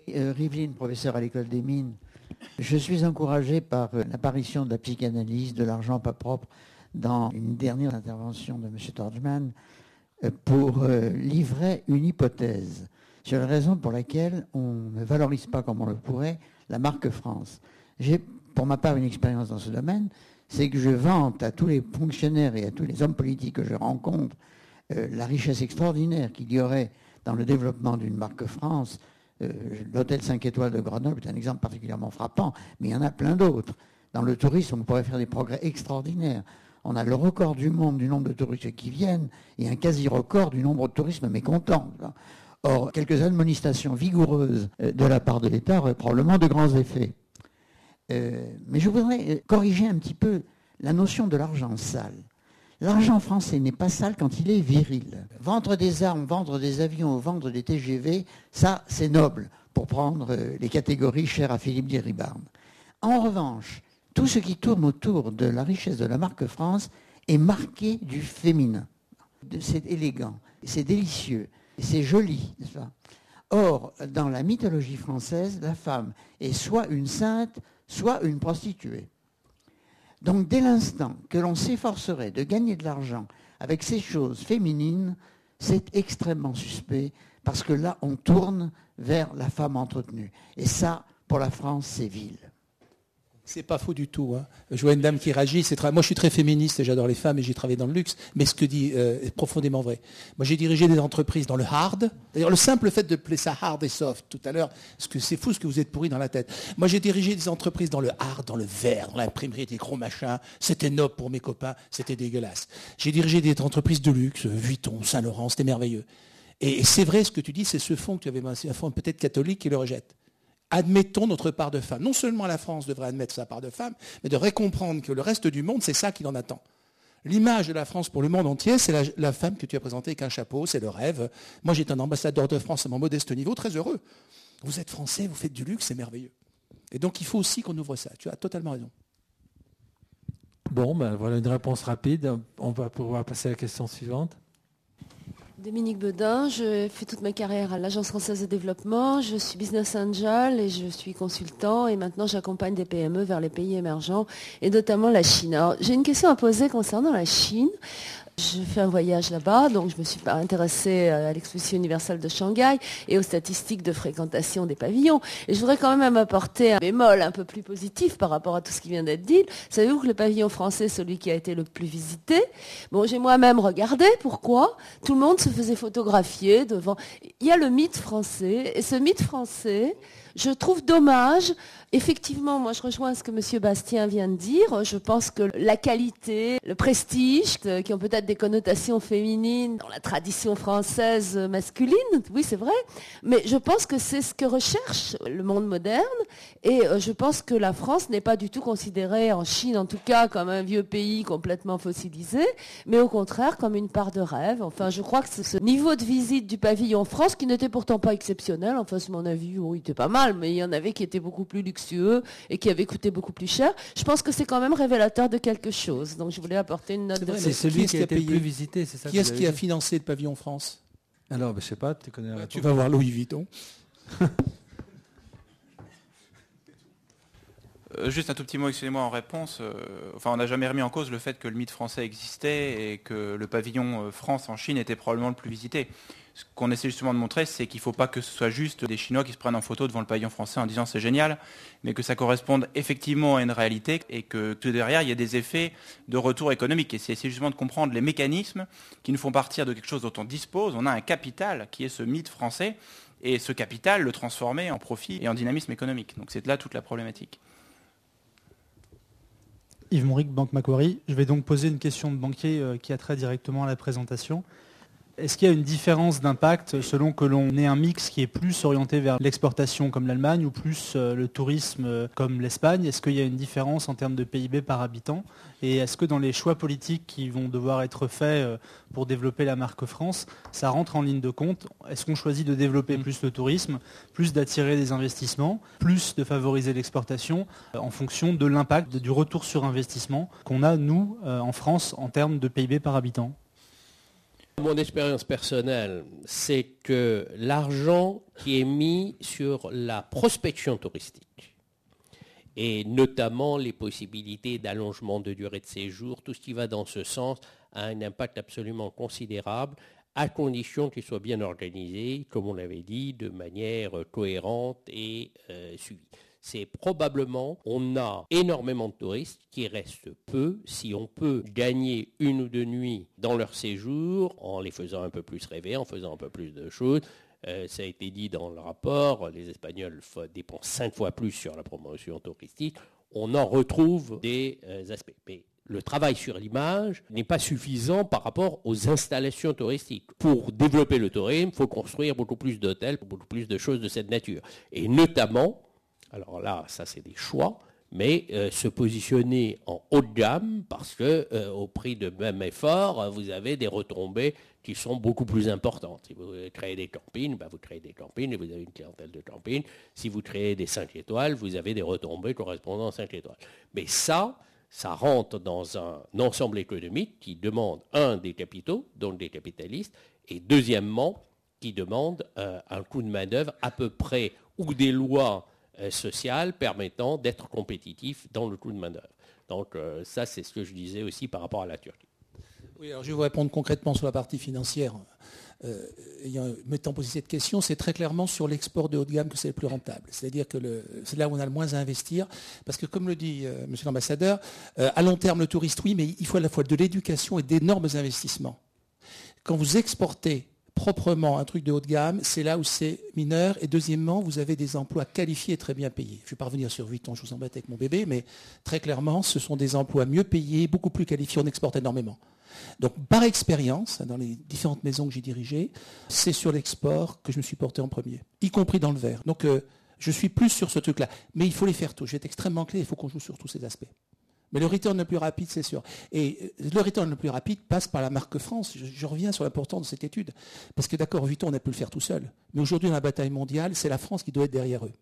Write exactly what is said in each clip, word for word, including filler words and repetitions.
Euh, Rivlin, professeur à l'école des mines, je suis encouragé par euh, l'apparition de la psychanalyse, de l'argent pas propre, dans une dernière intervention de M. Torgman, euh, pour euh, livrer une hypothèse sur la raison pour laquelle on ne valorise pas comme on le pourrait la marque France. J'ai, pour ma part, une expérience dans ce domaine, c'est que je vante à tous les fonctionnaires et à tous les hommes politiques que je rencontre euh, la richesse extraordinaire qu'il y aurait dans le développement d'une marque France. Euh, l'hôtel cinq étoiles de Grenoble est un exemple particulièrement frappant, mais il y en a plein d'autres. Dans le tourisme, on pourrait faire des progrès extraordinaires. On a le record du monde du nombre de touristes qui viennent et un quasi-record du nombre de touristes mécontents. Or, quelques admonestations vigoureuses de la part de l'État auraient probablement de grands effets. Euh, mais je voudrais corriger un petit peu la notion de l'argent sale. L'argent français n'est pas sale quand il est viril. Vendre des armes, vendre des avions, vendre des T G V, ça, c'est noble, pour prendre les catégories chères à Philippe Diribarne. En revanche, tout ce qui tourne autour de la richesse de la marque France est marqué du féminin. C'est élégant, c'est délicieux, c'est joli, n'est-ce pas ? Or, dans la mythologie française, la femme est soit une sainte, soit une prostituée. Donc, dès l'instant que l'on s'efforcerait de gagner de l'argent avec ces choses féminines, c'est extrêmement suspect, parce que là, on tourne vers la femme entretenue. Et ça, pour la France, c'est vil. C'est pas faux du tout. Hein. Je vois une dame qui réagit. C'est très... Moi, je suis très féministe et j'adore les femmes et j'ai travaillé dans le luxe. Mais ce que dit euh, est profondément vrai. Moi, j'ai dirigé des entreprises dans le hard. D'ailleurs, le simple fait de placer ça hard et soft tout à l'heure, parce que c'est fou ce que vous êtes pourri dans la tête. Moi, j'ai dirigé des entreprises dans le hard, dans le vert, dans l'imprimerie, des gros machins. C'était noble pour mes copains. C'était dégueulasse. J'ai dirigé des entreprises de luxe, Vuitton, Saint-Laurent. C'était merveilleux. Et, et c'est vrai ce que tu dis. C'est ce fond que tu avais, un fond peut-être catholique qui le rejette. Admettons notre part de femme. Non seulement la France devrait admettre sa part de femme, mais devrait comprendre que le reste du monde, c'est ça qu'il en attend. L'image de la France pour le monde entier, c'est la, la femme que tu as présentée avec un chapeau, c'est le rêve. Moi, j'étais un ambassadeur de France à mon modeste niveau, très heureux. Vous êtes français, vous faites du luxe, c'est merveilleux. Et donc, il faut aussi qu'on ouvre ça. Tu as totalement raison. Bon, ben voilà une réponse rapide. On va pouvoir passer à la question suivante. Dominique Bedin, je fais toute ma carrière à l'Agence française de développement, je suis business angel et je suis consultant et maintenant j'accompagne des P M E vers les pays émergents et notamment la Chine. Alors, j'ai une question à poser concernant la Chine. Je fais un voyage là-bas, donc je me suis intéressée à l'exposition universelle de Shanghai et aux statistiques de fréquentation des pavillons. Et je voudrais quand même apporter un bémol un peu plus positif par rapport à tout ce qui vient d'être dit. Savez-vous que le pavillon français est celui qui a été le plus visité ? Bon, j'ai moi-même regardé. Pourquoi ? Tout le monde se faisait photographier devant. Il y a le mythe français, et ce mythe français, je trouve dommage. Effectivement, moi je rejoins ce que M. Bastien vient de dire. Je pense que la qualité, le prestige, qui ont peut-être des connotations féminines dans la tradition française masculine, oui c'est vrai, mais je pense que c'est ce que recherche le monde moderne et je pense que la France n'est pas du tout considérée, en Chine en tout cas, comme un vieux pays complètement fossilisé, mais au contraire comme une part de rêve. Enfin, je crois que c'est ce niveau de visite du pavillon France qui n'était pourtant pas exceptionnel. Enfin, c'est mon avis, oui, il était pas mal, mais il y en avait qui étaient beaucoup plus luxueux et qui avaient coûté beaucoup plus cher. Je pense que c'est quand même révélateur de quelque chose. Donc je voulais apporter une note. C'est, de vrai, c'est celui qui, qui a été le plus visité, c'est ça. Qui est-ce qui a financé le pavillon France ? Alors, ben, je sais pas, tu connais. Bah, tu vas voir Louis Vuitton. Euh, juste un tout petit mot, excusez-moi, en réponse. Euh, enfin, on n'a jamais remis en cause le fait que le mythe français existait et que le pavillon France en Chine était probablement le plus visité. Ce qu'on essaie justement de montrer, c'est qu'il ne faut pas que ce soit juste des Chinois qui se prennent en photo devant le pavillon français en disant c'est génial, mais que ça corresponde effectivement à une réalité et que tout derrière, il y a des effets de retour économique. Et c'est essayer justement de comprendre les mécanismes qui nous font partir de quelque chose dont on dispose. On a un capital qui est ce mythe français et ce capital, le transformer en profit et en dynamisme économique. Donc c'est là toute la problématique. Yves Monric, Banque Macquarie. Je vais donc poser une question de banquier euh, qui a trait directement à la présentation. Est-ce qu'il y a une différence d'impact selon que l'on ait un mix qui est plus orienté vers l'exportation comme l'Allemagne ou plus euh, le tourisme euh, comme l'Espagne ? Est-ce qu'il y a une différence en termes de P I B par habitant ? Et est-ce que dans les choix politiques qui vont devoir être faits euh, pour développer la marque France, ça rentre en ligne de compte ? Est-ce qu'on choisit de développer plus le tourisme, plus d'attirer des investissements, plus de favoriser l'exportation euh, en fonction de l'impact, de, du retour sur investissement qu'on a, nous, euh, en France, en termes de P I B par habitant ? Mon expérience personnelle, c'est que l'argent qui est mis sur la prospection touristique, et notamment les possibilités d'allongement de durée de séjour, tout ce qui va dans ce sens a un impact absolument considérable, à condition qu'il soit bien organisé, comme on l'avait dit, de manière cohérente et euh, suivie. C'est probablement, on a énormément de touristes qui restent peu. Si on peut gagner une ou deux nuits dans leur séjour, en les faisant un peu plus rêver, en faisant un peu plus de choses, euh, ça a été dit dans le rapport, les Espagnols dépensent cinq fois plus sur la promotion touristique, on en retrouve des euh, aspects. Mais le travail sur l'image n'est pas suffisant par rapport aux installations touristiques. Pour développer le tourisme, il faut construire beaucoup plus d'hôtels, beaucoup plus de choses de cette nature. Et notamment, alors là, ça c'est des choix, mais euh, se positionner en haut de gamme parce que euh, au prix de même effort, vous avez des retombées qui sont beaucoup plus importantes. Si vous créez des campings, ben vous créez des campings et vous avez une clientèle de camping. Si vous créez des cinq étoiles, vous avez des retombées correspondant à cinq étoiles. Mais ça, ça rentre dans un ensemble économique qui demande, un, des capitaux, donc des capitalistes, et deuxièmement, qui demande euh, un coût de main-d'œuvre à peu près, ou des lois sociales permettant d'être compétitif dans le coût de main-d'œuvre. Donc euh, ça, c'est ce que je disais aussi par rapport à la Turquie. Oui, alors je vais vous répondre concrètement sur la partie financière. Euh, ayant, m'étant posé cette question, c'est très clairement sur l'export de haut de gamme que c'est le plus rentable. C'est-à-dire que le, c'est là où on a le moins à investir. Parce que comme le dit euh, monsieur l'ambassadeur, euh, à long terme, le touriste, oui, mais il faut à la fois de l'éducation et d'énormes investissements. Quand vous exportez proprement un truc de haut de gamme, c'est là où c'est mineur. Et deuxièmement, vous avez des emplois qualifiés et très bien payés. Je ne vais pas revenir sur Vuitton, je vous embête avec mon bébé, mais très clairement, ce sont des emplois mieux payés, beaucoup plus qualifiés, on exporte énormément. Donc, par expérience, dans les différentes maisons que j'ai dirigées, c'est sur l'export que je me suis porté en premier, y compris dans le verre. Donc, euh, je suis plus sur ce truc-là. Mais il faut les faire tous. J'ai été extrêmement clé, il faut qu'on joue sur tous ces aspects. Mais le return le plus rapide, c'est sûr. Et le return le plus rapide passe par la marque France. Je, je reviens sur l'importance de cette étude. Parce que d'accord, Vuitton, on a pu le faire tout seul. Mais aujourd'hui, dans la bataille mondiale, c'est la France qui doit être derrière eux.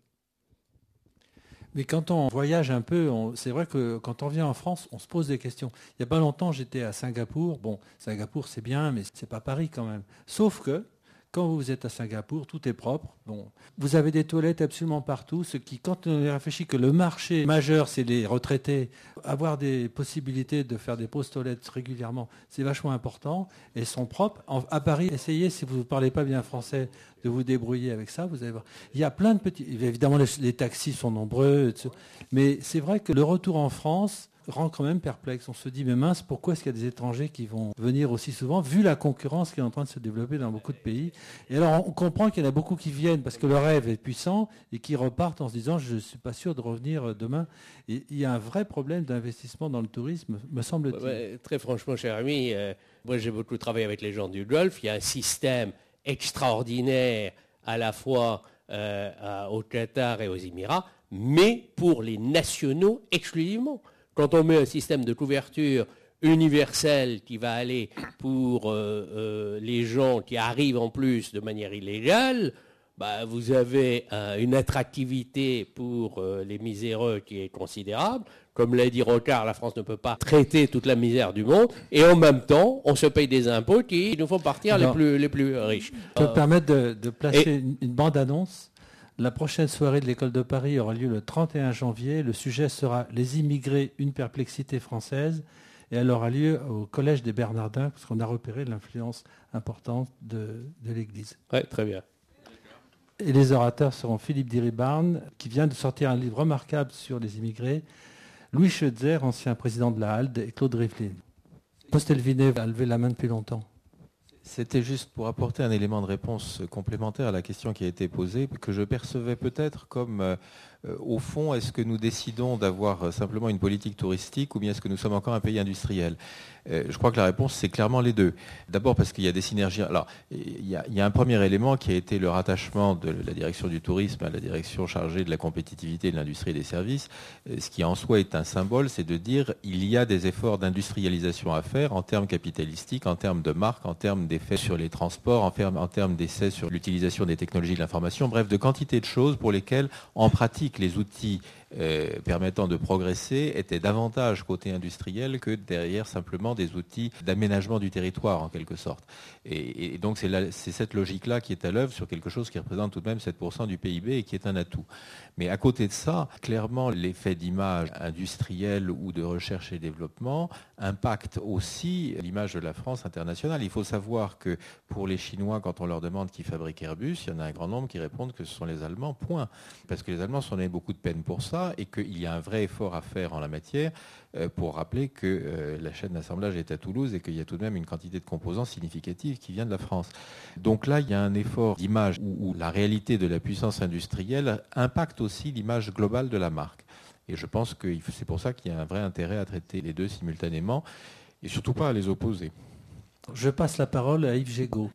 Mais quand on voyage un peu, on, c'est vrai que quand on vient en France, on se pose des questions. Il n'y a pas longtemps, j'étais à Singapour. Bon, Singapour, c'est bien, mais c'est pas Paris quand même. Sauf que, quand vous êtes à Singapour, tout est propre. Bon, vous avez des toilettes absolument partout, ce qui, quand on réfléchit que le marché majeur, c'est les retraités, avoir des possibilités de faire des pauses toilettes régulièrement, c'est vachement important. Et sont propres. En, à Paris, essayez, si vous ne parlez pas bien français, de vous débrouiller avec ça. Vous allez voir. Il y a plein de petits... Évidemment, les, les taxis sont nombreux. Mais c'est vrai que le retour en France rend quand même perplexe. On se dit, mais mince, pourquoi est-ce qu'il y a des étrangers qui vont venir aussi souvent, vu la concurrence qui est en train de se développer dans beaucoup de pays. Et alors, on comprend qu'il y en a beaucoup qui viennent parce que le rêve est puissant et qui repartent en se disant, je ne suis pas sûr de revenir demain. Et il y a un vrai problème d'investissement dans le tourisme, me semble-t-il. Ouais, très franchement, cher ami, euh, moi j'ai beaucoup travaillé avec les gens du Golfe. Il y a un système extraordinaire à la fois euh, à, au Qatar et aux Émirats, mais pour les nationaux exclusivement. Quand on met un système de couverture universel qui va aller pour euh, euh, les gens qui arrivent en plus de manière illégale, bah, vous avez euh, une attractivité pour euh, les miséreux qui est considérable. Comme l'a dit Rocard, la France ne peut pas traiter toute la misère du monde. Et en même temps, on se paye des impôts qui nous font partir Alors, les, plus, les plus riches. Je peux euh, me permettre de, de placer et, une, une bande-annonce. La prochaine soirée de l'École de Paris aura lieu le trente et un janvier. Le sujet sera « Les immigrés, une perplexité française ». Et elle aura lieu au Collège des Bernardins, parce qu'on a repéré l'influence importante de, de l'Église. Oui, très bien. Et les orateurs seront Philippe Diribarne, qui vient de sortir un livre remarquable sur les immigrés, Louis Schutzer, ancien président de la Halde, et Claude Rivlin. Postelvinet a levé la main depuis longtemps. C'était juste pour apporter un élément de réponse complémentaire à la question qui a été posée, que je percevais peut-être comme, euh, au fond, est-ce que nous décidons d'avoir simplement une politique touristique ou bien est-ce que nous sommes encore un pays industriel ? euh, Je crois que la réponse, c'est clairement les deux. D'abord parce qu'il y a des synergies. Alors, il y a, il y a un premier élément qui a été le rattachement de la direction du tourisme à la direction chargée de la compétitivité de l'industrie et des services. Ce qui en soi est un symbole, c'est de dire il y a des efforts d'industrialisation à faire en termes capitalistiques, en termes de marque, en termes d'effets sur les transports, en, ferme, en termes d'essais sur l'utilisation des technologies de l'information, bref, de quantité de choses pour lesquelles, en pratique, les outils euh, permettant de progresser étaient davantage côté industriel que derrière simplement des outils d'aménagement du territoire, en quelque sorte. Et, et donc, c'est, la, c'est cette logique-là qui est à l'œuvre sur quelque chose qui représente tout de même sept pour cent du P I B et qui est un atout. Mais à côté de ça, clairement, l'effet d'image industrielle ou de recherche et développement impacte aussi l'image de la France internationale. Il faut savoir que pour les Chinois, quand on leur demande qui fabrique Airbus, il y en a un grand nombre qui répondent que ce sont les Allemands, point. Parce que les Allemands sont donné beaucoup de peine pour ça et qu'il y a un vrai effort à faire en la matière pour rappeler que la chaîne d'assemblage est à Toulouse et qu'il y a tout de même une quantité de composants significative qui vient de la France. Donc là, il y a un effort d'image où, où la réalité de la puissance industrielle impacte aussi l'image globale de la marque. Et je pense que c'est pour ça qu'il y a un vrai intérêt à traiter les deux simultanément et surtout pas à les opposer. Je passe la parole à Yves Gégaud.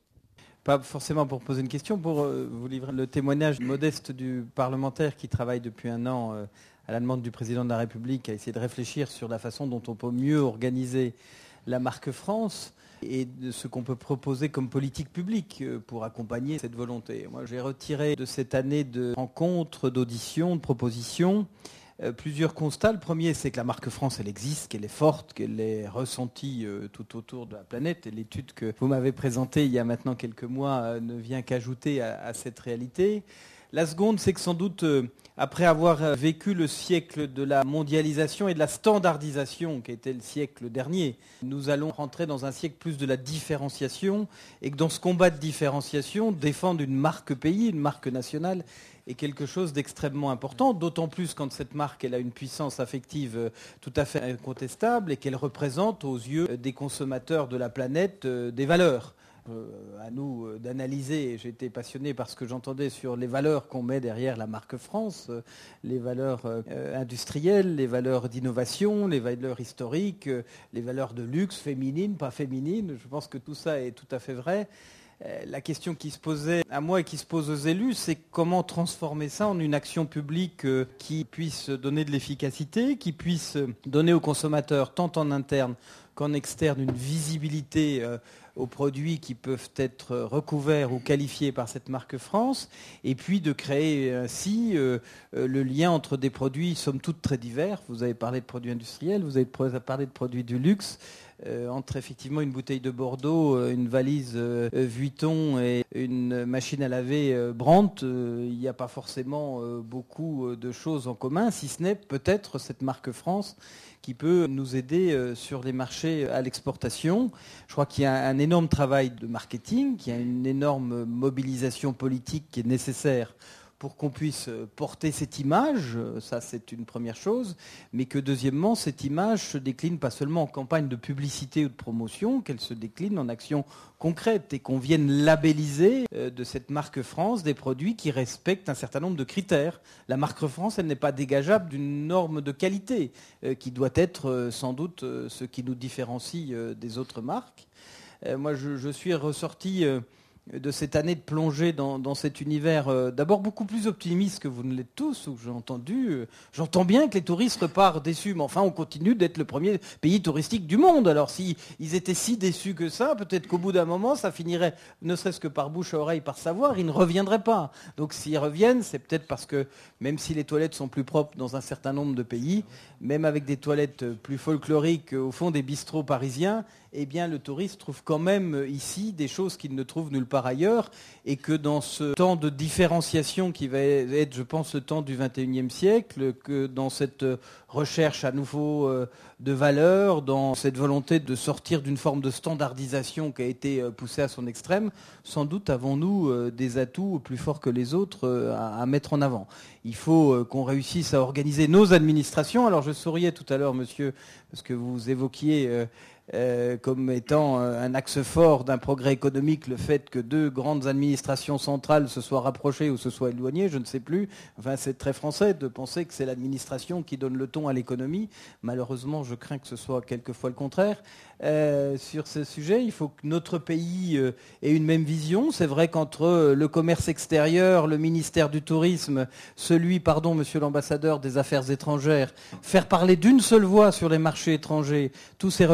Pas forcément pour poser une question, pour euh, vous livrer le témoignage modeste du parlementaire qui travaille depuis un an euh, à la demande du président de la République à essayer de réfléchir sur la façon dont on peut mieux organiser la marque France et de ce qu'on peut proposer comme politique publique pour accompagner cette volonté. Moi, j'ai retiré de cette année de rencontres, d'auditions, de propositions, euh, plusieurs constats. Le premier, c'est que la marque France, elle existe, qu'elle est forte, qu'elle est ressentie euh, tout autour de la planète. Et l'étude que vous m'avez présentée il y a maintenant quelques mois euh, ne vient qu'ajouter à, à cette réalité. La seconde, c'est que sans doute, euh, après avoir vécu le siècle de la mondialisation et de la standardisation, qui était le siècle dernier, nous allons rentrer dans un siècle plus de la différenciation, et que dans ce combat de différenciation, défendre une marque pays, une marque nationale, est quelque chose d'extrêmement important, d'autant plus quand cette marque elle a une puissance affective tout à fait incontestable et qu'elle représente aux yeux des consommateurs de la planète des valeurs. Euh, à nous euh, d'analyser. J'ai été passionné par ce que j'entendais sur les valeurs qu'on met derrière la marque France, euh, les valeurs euh, industrielles, les valeurs d'innovation, les valeurs historiques, euh, les valeurs de luxe, féminines, pas féminines. Je pense que tout ça est tout à fait vrai. Euh, la question qui se posait à moi et qui se pose aux élus, c'est comment transformer ça en une action publique euh, qui puisse donner de l'efficacité, qui puisse donner aux consommateurs, tant en interne qu'en externe, une visibilité euh, aux produits qui peuvent être recouverts ou qualifiés par cette marque France, et puis de créer ainsi euh, euh, le lien entre des produits somme toute très divers. Vous avez parlé de produits industriels, vous avez parlé de produits du luxe, euh, entre effectivement une bouteille de Bordeaux, une valise euh, Vuitton et une machine à laver euh, Brandt. Euh, il n'y a pas forcément euh, beaucoup de choses en commun, si ce n'est peut-être cette marque France qui peut nous aider euh, sur les marchés à l'exportation. Je crois qu'il y a un énorme travail de marketing, qu'il y a une énorme mobilisation politique qui est nécessaire pour qu'on puisse porter cette image, ça c'est une première chose, mais que deuxièmement, cette image se décline pas seulement en campagne de publicité ou de promotion, qu'elle se décline en actions concrètes et qu'on vienne labelliser de cette marque France des produits qui respectent un certain nombre de critères. La marque France, elle n'est pas dégageable d'une norme de qualité qui doit être sans doute ce qui nous différencie des autres marques. Moi, je, je suis ressorti de cette année de plongée dans, dans cet univers euh, d'abord beaucoup plus optimiste que vous ne l'êtes tous, où j'ai entendu, euh, j'entends bien que les touristes repartent déçus, mais enfin on continue d'être le premier pays touristique du monde. Alors s'ils si étaient si déçus que ça, peut-être qu'au bout d'un moment ça finirait, ne serait-ce que par bouche à oreille, par savoir, ils ne reviendraient pas. Donc s'ils reviennent, c'est peut-être parce que même si les toilettes sont plus propres dans un certain nombre de pays, même avec des toilettes plus folkloriques au fond des bistrots parisiens, eh bien le touriste trouve quand même ici des choses qu'il ne trouve nulle part ailleurs, et que dans ce temps de différenciation qui va être, je pense, le temps du vingt et unième siècle, que dans cette recherche à nouveau de valeurs, dans cette volonté de sortir d'une forme de standardisation qui a été poussée à son extrême, sans doute avons-nous des atouts plus forts que les autres à mettre en avant. Il faut qu'on réussisse à organiser nos administrations. Alors je souriais tout à l'heure, monsieur, parce que vous évoquiez Euh, comme étant euh, un axe fort d'un progrès économique le fait que deux grandes administrations centrales se soient rapprochées ou se soient éloignées, je ne sais plus. Enfin, c'est très français de penser que c'est l'administration qui donne le ton à l'économie. Malheureusement, je crains que ce soit quelquefois le contraire. Euh, sur ce sujet, il faut que notre pays euh, ait une même vision. C'est vrai qu'entre le commerce extérieur, le ministère du Tourisme, celui, pardon, monsieur l'ambassadeur des Affaires étrangères, faire parler d'une seule voix sur les marchés étrangers, tous ces représentants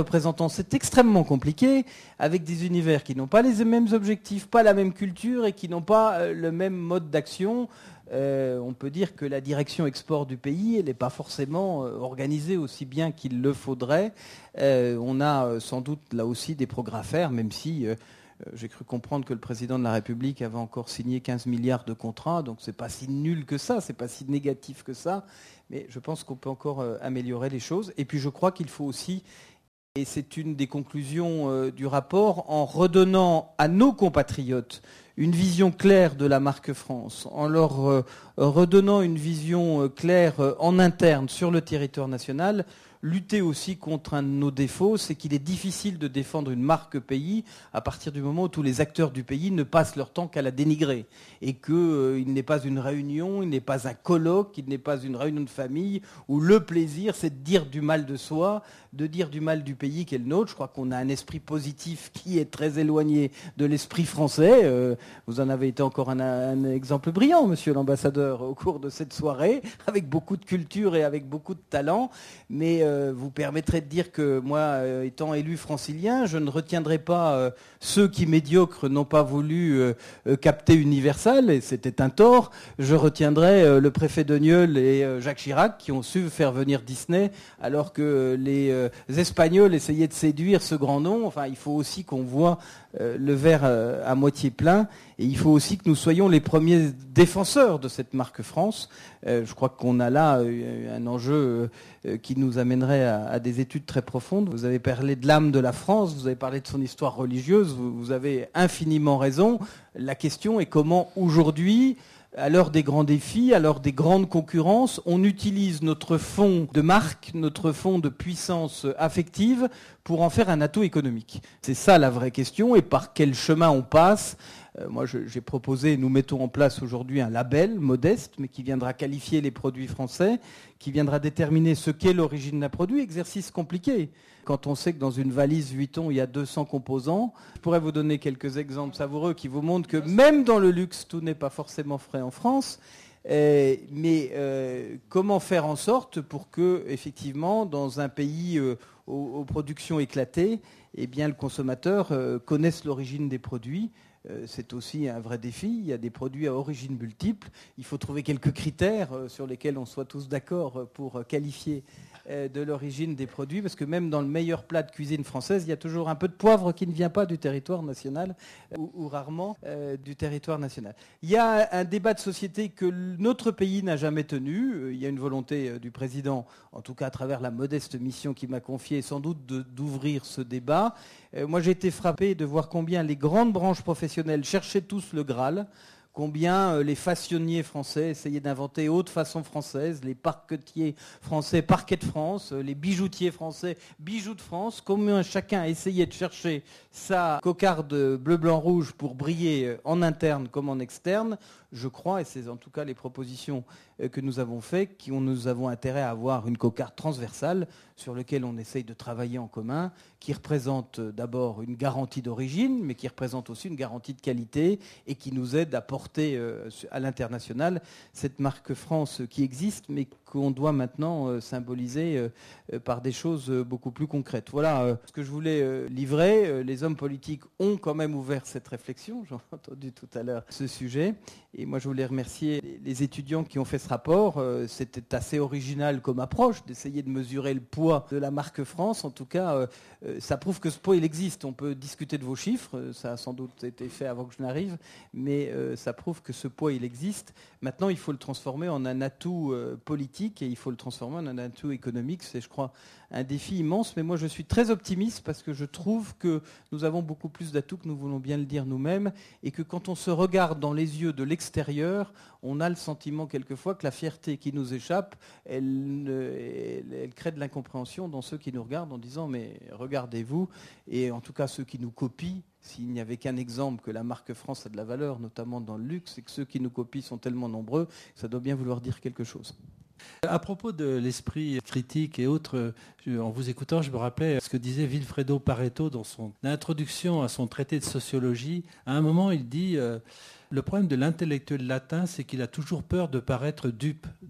temps, c'est extrêmement compliqué, avec des univers qui n'ont pas les mêmes objectifs, pas la même culture et qui n'ont pas euh, le même mode d'action. Euh, on peut dire que la direction export du pays, elle n'est pas forcément euh, organisée aussi bien qu'il le faudrait. Euh, on a euh, sans doute là aussi des progrès à faire, même si euh, j'ai cru comprendre que le président de la République avait encore signé quinze milliards de contrats, donc c'est pas si nul que ça, c'est pas si négatif que ça, mais je pense qu'on peut encore euh, améliorer les choses. Et puis je crois qu'il faut aussi, et c'est une des conclusions euh, du rapport, en redonnant à nos compatriotes une vision claire de la marque France, en leur euh, redonnant une vision euh, claire euh, en interne sur le territoire national, lutter aussi contre un de nos défauts, c'est qu'il est difficile de défendre une marque pays à partir du moment où tous les acteurs du pays ne passent leur temps qu'à la dénigrer. Et qu'il euh, n'est pas une réunion, il n'est pas un colloque, il n'est pas une réunion de famille où le plaisir, c'est de dire du mal de soi, de dire du mal du pays qui est le nôtre. Je crois qu'on a un esprit positif qui est très éloigné de l'esprit français. Euh, vous en avez été encore un, un exemple brillant, monsieur l'ambassadeur, au cours de cette soirée, avec beaucoup de culture et avec beaucoup de talent. Mais euh, vous permettrez de dire que moi, euh, étant élu francilien, je ne retiendrai pas euh, ceux qui, médiocres, n'ont pas voulu euh, euh, capter Universal, et c'était un tort. Je retiendrai euh, le préfet de Nieul et euh, Jacques Chirac, qui ont su faire venir Disney, alors que euh, les euh, Espagnols essayaient de séduire ce grand nom. Enfin, il faut aussi qu'on voit euh, le verre euh, à moitié plein, et il faut aussi que nous soyons les premiers défenseurs de cette marque France. Euh, je crois qu'on a là euh, un enjeu euh, qui nous amènerait à, à des études très profondes. Vous avez parlé de l'âme de la France, vous avez parlé de son histoire religieuse, vous, vous avez infiniment raison. La question est comment aujourd'hui, à l'heure des grands défis, à l'heure des grandes concurrences, on utilise notre fonds de marque, notre fonds de puissance affective pour en faire un atout économique. C'est ça la vraie question, et par quel chemin on passe. Euh, moi, je, j'ai proposé, nous mettons en place aujourd'hui un label modeste, mais qui viendra qualifier les produits français, qui viendra déterminer ce qu'est l'origine d'un produit. Exercice compliqué. Quand on sait que dans une valise Vuitton, il y a deux cents composants, je pourrais vous donner quelques exemples savoureux qui vous montrent que même dans le luxe, tout n'est pas forcément frais en France. Euh, mais euh, comment faire en sorte pour que, effectivement, dans un pays euh, aux, aux productions éclatées, eh bien, le consommateur euh, connaisse l'origine des produits. Euh, c'est aussi un vrai défi. Il y a des produits à origine multiple. Il faut trouver quelques critères euh, sur lesquels on soit tous d'accord euh, pour euh, qualifier euh, de l'origine des produits, parce que même dans le meilleur plat de cuisine française, il y a toujours un peu de poivre qui ne vient pas du territoire national, euh, ou, ou rarement euh, du territoire national. Il y a un débat de société que notre pays n'a jamais tenu. Euh, il y a une volonté euh, du président, en tout cas à travers la modeste mission qu'il m'a confiée, sans doute de, d'ouvrir ce débat. Euh, moi, j'ai été frappé de voir combien les grandes branches professionnelles cherchaient tous le Graal, combien les façonniers français essayaient d'inventer haute façon française, les parquetiers français, parquet de France, les bijoutiers français, bijoux de France, combien chacun essayait de chercher sa cocarde bleu-blanc-rouge pour briller en interne comme en externe. Je crois, et c'est en tout cas les propositions que nous avons faites, qui ont, nous avons intérêt à avoir une cocarde transversale sur laquelle on essaye de travailler en commun, qui représente d'abord une garantie d'origine, mais qui représente aussi une garantie de qualité et qui nous aide à porter à l'international cette marque France qui existe, mais qu'on doit maintenant symboliser par des choses beaucoup plus concrètes. Voilà ce que je voulais livrer. Les hommes politiques ont quand même ouvert cette réflexion, j'ai entendu tout à l'heure ce sujet, et moi je voulais remercier les étudiants qui ont fait ce rapport. C'était assez original comme approche d'essayer de mesurer le poids de la marque France. En tout cas, ça prouve que ce poids il existe. On peut discuter de vos chiffres, ça a sans doute été fait avant que je n'arrive, mais ça prouve que ce poids il existe. Maintenant, il faut le transformer en un atout politique et il faut le transformer en un atout économique. C'est, je crois, un défi immense, mais moi je suis très optimiste parce que je trouve que nous avons beaucoup plus d'atouts que nous voulons bien le dire nous-mêmes, et que quand on se regarde dans les yeux de l'extérieur, on a le sentiment quelquefois que la fierté qui nous échappe, elle, elle, elle crée de l'incompréhension dans ceux qui nous regardent en disant mais regardez-vous, et en tout cas ceux qui nous copient. S'il n'y avait qu'un exemple que la marque France a de la valeur, notamment dans le luxe, et que ceux qui nous copient sont tellement nombreux, ça doit bien vouloir dire quelque chose. À propos de l'esprit critique et autres, en vous écoutant, je me rappelais ce que disait Vilfredo Pareto dans son introduction à son traité de sociologie. À un moment, il dit euh, « Le problème de l'intellectuel latin, c'est qu'il a toujours peur de paraître dupe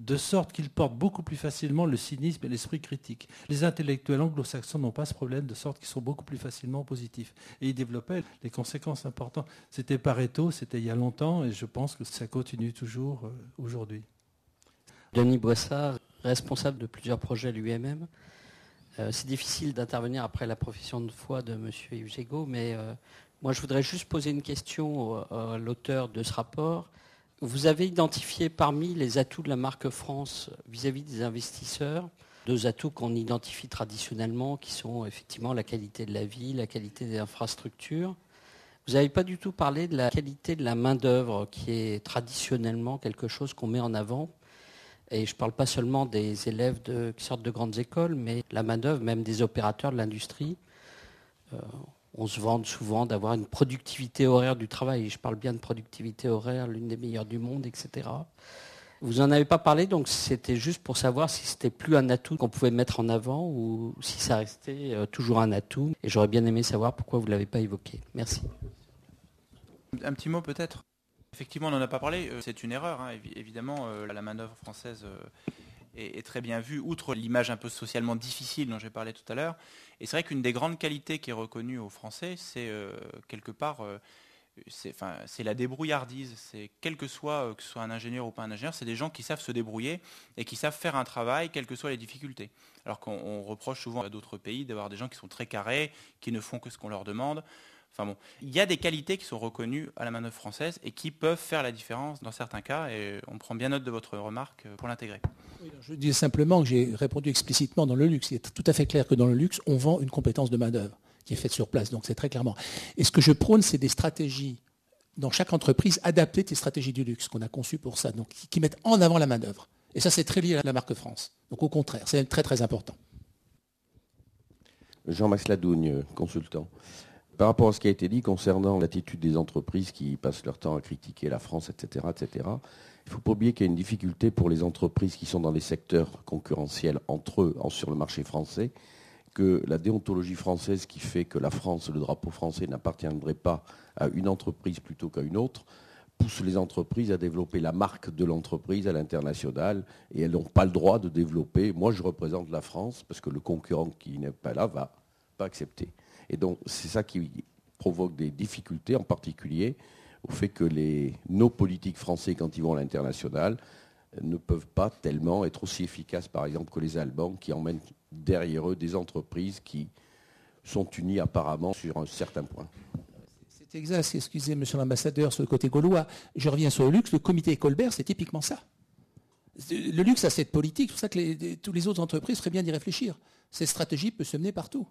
de sorte qu'ils portent beaucoup plus facilement le cynisme et l'esprit critique. Les intellectuels anglo-saxons n'ont pas ce problème, de sorte qu'ils sont beaucoup plus facilement positifs. Et ils développaient les conséquences importantes. C'était Pareto, c'était il y a longtemps, et je pense que ça continue toujours euh, aujourd'hui. Denis Boissard, responsable de plusieurs projets à l'U M M. Euh, c'est difficile d'intervenir après la profession de foi de M. Yves Gégaud, mais euh, moi je voudrais juste poser une question à l'auteur de ce rapport. Vous avez identifié parmi les atouts de la marque France vis-à-vis des investisseurs, deux atouts qu'on identifie traditionnellement, qui sont effectivement la qualité de la vie, la qualité des infrastructures. Vous n'avez pas du tout parlé de la qualité de la main-d'œuvre, qui est traditionnellement quelque chose qu'on met en avant. Et je ne parle pas seulement des élèves de, qui sortent de grandes écoles, mais la main-d'œuvre, même des opérateurs de l'industrie. Euh, on se vante souvent d'avoir une productivité horaire du travail. Et je parle bien de productivité horaire, l'une des meilleures du monde, et cetera. Vous n'en avez pas parlé, donc c'était juste pour savoir si c'était plus un atout qu'on pouvait mettre en avant ou si ça restait euh, toujours un atout. Et j'aurais bien aimé savoir pourquoi vous ne l'avez pas évoqué. Merci. Un petit mot peut-être. Effectivement, on n'en a pas parlé. C'est une erreur, hein. Évidemment, la main-d'œuvre française est, est très bien vue, outre l'image un peu socialement difficile dont j'ai parlé tout à l'heure. Et c'est vrai qu'une des grandes qualités qui est reconnue aux Français, c'est euh, quelque part, euh, c'est, enfin, c'est la débrouillardise. C'est quel que soit, euh, que ce soit un ingénieur ou pas un ingénieur, c'est des gens qui savent se débrouiller et qui savent faire un travail, quelles que soient les difficultés. Alors qu'on on reproche souvent à d'autres pays d'avoir des gens qui sont très carrés, qui ne font que ce qu'on leur demande. Enfin bon, il y a des qualités qui sont reconnues à la manœuvre française et qui peuvent faire la différence dans certains cas, et on prend bien note de votre remarque pour l'intégrer. Oui, je dis simplement que j'ai répondu explicitement dans le luxe. Il est tout à fait clair que dans le luxe, on vend une compétence de main-d'œuvre qui est faite sur place, donc c'est très clairement. Et ce que je prône, c'est des stratégies dans chaque entreprise adaptées des stratégies du luxe qu'on a conçues pour ça, donc qui mettent en avant la main-d'œuvre. Et ça, c'est très lié à la marque France. Donc au contraire, c'est très très important. Jean-Max Ladougne, consultant. Par rapport à ce qui a été dit concernant l'attitude des entreprises qui passent leur temps à critiquer la France, et cetera, et cetera, il ne faut pas oublier qu'il y a une difficulté pour les entreprises qui sont dans les secteurs concurrentiels entre eux sur le marché français, que la déontologie française qui fait que la France, le drapeau français n'appartiendrait pas à une entreprise plutôt qu'à une autre, pousse les entreprises à développer la marque de l'entreprise à l'international, et elles n'ont pas le droit de développer. Moi, je représente la France parce que le concurrent qui n'est pas là va pas accepter. Et donc, c'est ça qui provoque des difficultés, en particulier au fait que les, nos politiques français, quand ils vont à l'international, ne peuvent pas tellement être aussi efficaces, par exemple, que les Allemands, qui emmènent derrière eux des entreprises qui sont unies apparemment sur un certain point. C'est exact, excusez monsieur l'ambassadeur, sur le côté gaulois. Je reviens sur le luxe, le comité Colbert, c'est typiquement ça. Le luxe a cette politique, c'est pour ça que les, toutes les autres entreprises feraient bien d'y réfléchir. Cette stratégie peut se mener partout.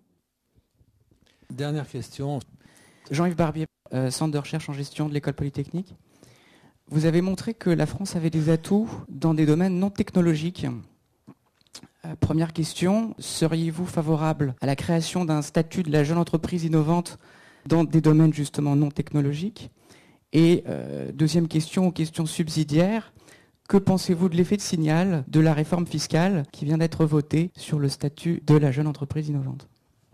Dernière question. Jean-Yves Barbier, euh, centre de recherche en gestion de l'École Polytechnique. Vous avez montré que la France avait des atouts dans des domaines non technologiques. Euh, première question, seriez-vous favorable à la création d'un statut de la jeune entreprise innovante dans des domaines justement non technologiques? Et euh, deuxième question, question subsidiaire, que pensez-vous de l'effet de signal de la réforme fiscale qui vient d'être votée sur le statut de la jeune entreprise innovante?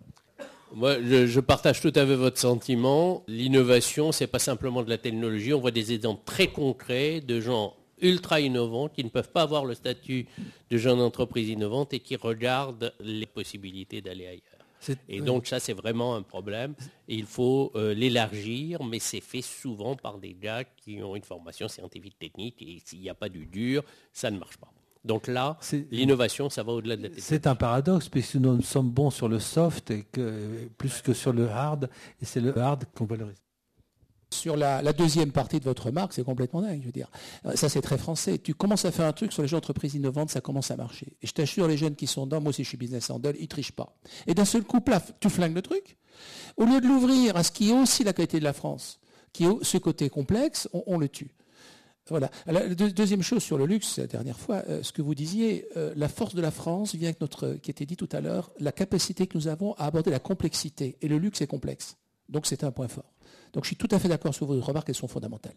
Moi, je, je partage tout à fait votre sentiment. L'innovation, c'est pas simplement de la technologie. On voit des exemples très concrets de gens ultra innovants qui ne peuvent pas avoir le statut de jeune entreprise innovante et qui regardent les possibilités d'aller ailleurs. C'est, et donc ça, c'est vraiment un problème. Et il faut euh, l'élargir, mais c'est fait souvent par des gars qui ont une formation scientifique technique. Et s'il n'y a pas du dur, ça ne marche pas. Donc là, c'est, l'innovation, ça va au-delà de la technologie. C'est un paradoxe, puisque nous sommes bons sur le soft et que, plus que sur le hard, et c'est le hard qu'on valorise. Sur la, la deuxième partie de votre remarque, c'est complètement dingue, je veux dire. Ça, c'est très français. Tu commences à faire un truc sur les jeunes entreprises innovantes, ça commence à marcher. Et je t'assure, les jeunes qui sont dedans, moi aussi je suis business angel, ils ne trichent pas. Et d'un seul coup, plaf, tu flingues le truc. Au lieu de l'ouvrir à ce qui est aussi la qualité de la France, qui est ce côté complexe, on, on le tue. Voilà. La deuxième chose sur le luxe, la dernière fois, euh, ce que vous disiez, euh, la force de la France vient avec notre, qui était dit tout à l'heure, la capacité que nous avons à aborder la complexité. Et le luxe est complexe. Donc c'est un point fort. Donc je suis tout à fait d'accord sur vos remarques, elles sont fondamentales.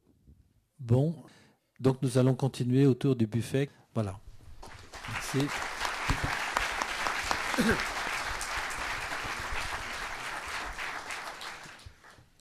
Bon, donc nous allons continuer autour du buffet. Voilà. Merci.